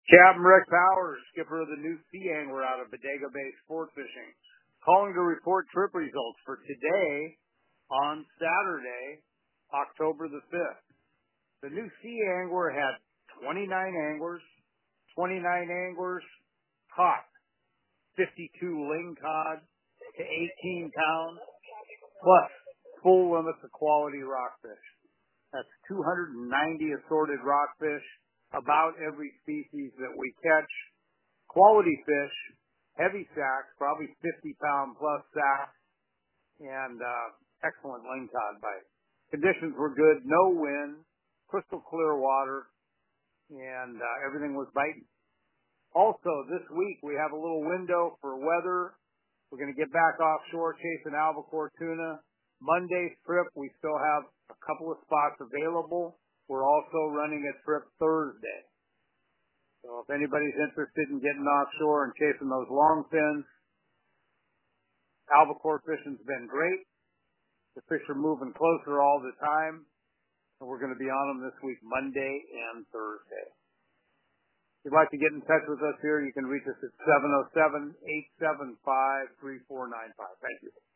Captain Rick Powers, skipper of the new Sea Angler out of Bodega Bay Sport Fishing, calling to report trip results for today on Saturday, October the 5th. The new Sea Angler had 29 anglers. 29 anglers caught 52 lingcod to 18 pounds, plus full limits of quality rockfish. That's 290 assorted rockfish, about every species that we catch. Quality fish, heavy sacks, probably 50-pound plus sacks, and excellent lingcod bite. Conditions were good, no wind, crystal clear water, and everything was biting. Also, this week we have a little window for weather. We're going to get back offshore chasing albacore tuna. Monday's trip, we still have a couple of spots available. We're also running a trip Thursday. So if anybody's interested in getting offshore and chasing those long fins, albacore fishing's been great. The fish are moving closer all the time, and we're going to be on them this week, Monday and Thursday. If you'd like to get in touch with us here, you can reach us at 707-875-3495. Thank you.